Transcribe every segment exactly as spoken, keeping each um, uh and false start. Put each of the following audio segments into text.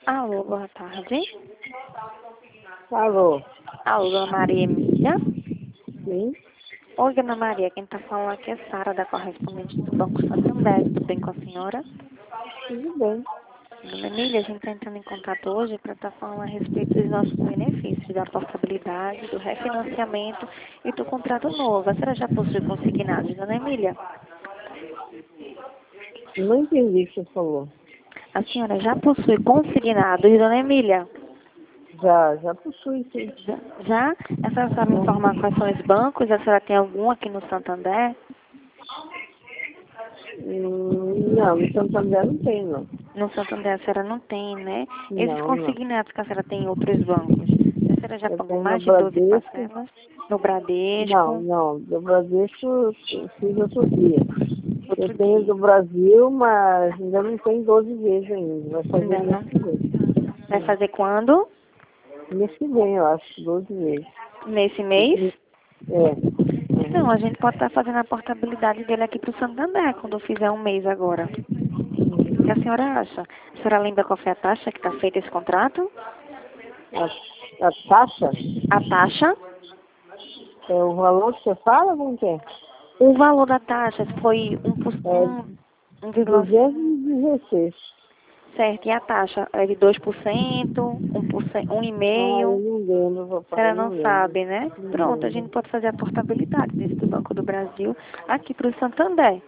Alô, boa tarde. Alô? Alô, dona Maria Emília. Sim? Oi, dona Maria, quem está falando aqui é Sara, da correspondente do Banco Santander. Tudo bem com a senhora? Tudo bem. Dona Emília, a gente está entrando em contato hoje para estar falando a respeito dos nossos benefícios, da portabilidade, do refinanciamento e do contrato novo. A senhora já possui consignados, dona Emília? Não entendi o que você falou. A senhora já possui consignados, dona Emília? Já, já possui, sim. Já? Já? A senhora sabe me informar quais são os bancos? A senhora tem algum aqui no Santander? Hum, não, no Santander não tem, não. No Santander a senhora não tem, né? Esses Não, não. consignados que a senhora tem em outros bancos, a senhora já Eu pagou tenho no mais de doze Bradesco. parcelas? No Não, Bradesco? não. Do Bradesco eu fiz outro dia. Eu Outro tenho dia? do Brasil, mas ainda não tem doze vezes ainda. Vai fazer Ainda mês não? que vem. Vai Sim. fazer quando? Mês que vem, eu acho, doze vezes. Nesse mês? É. Então, Uhum. a gente pode estar fazendo a portabilidade dele aqui para o Santander, quando eu fizer um mês agora. O que a senhora acha? A senhora lembra qual foi a taxa que está feito esse contrato? A, a taxa? A taxa? É o valor que você fala, como que é? O valor da taxa foi um por É um, um vírgula duzentos cinco. e dezesseis. Certo, e a taxa é de dois por cento, um por cento, Ah, eu um vírgula cinco por cento? não lembro, A papai, senhora não não lembro. sabe, né? Não Pronto, a gente lembro. pode fazer a portabilidade desse do Banco do Brasil aqui para o Santander.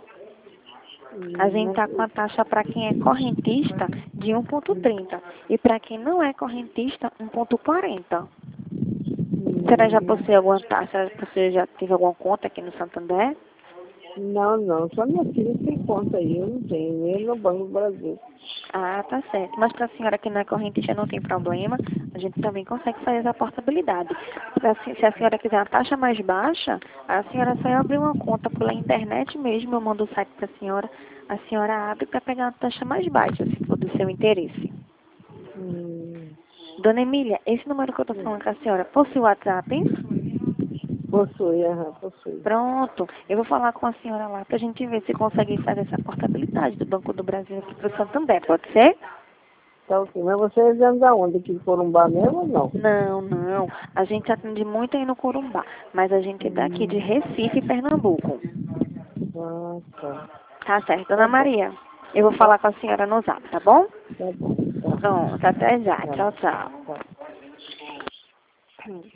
A Hum, gente Mas, está com a taxa para quem é correntista de um vírgula trinta e para quem não é correntista, um vírgula quarenta. A senhora já hum, possui alguma taxa? Você já teve alguma conta aqui no Santander? não, não, só minha filha tem conta aí, eu não tenho, nem no Banco do Brasil. Ah, tá certo. Mas para a senhora que não é correntista não tem problema, a gente também consegue fazer essa portabilidade. Pra, se se a senhora quiser uma taxa mais baixa, a senhora só abrir uma conta pela internet mesmo, eu mando o site para a senhora, a senhora abre para pegar uma taxa mais baixa, se for do seu interesse. Hum, Dona Emília, esse número que eu estou falando com a senhora, possui o WhatsApp? possui, aham, possui. Pronto, eu vou falar com a senhora lá para a gente ver se consegue fazer essa portabilidade do Banco do Brasil aqui para o Santander, pode ser? Tá ok, mas vocês vêm da onde? Aqui de Corumbá mesmo ou não? Não, não. A gente atende muito aí no Corumbá, mas a gente é daqui de Hum, Recife, Pernambuco. ah, tá. Tá certo, Tá Dona bom, Maria. Eu vou tá, falar com a senhora no zap, tá bom? tá bom, tá, Pronto, até já. tá, Tchau, tchau. tá.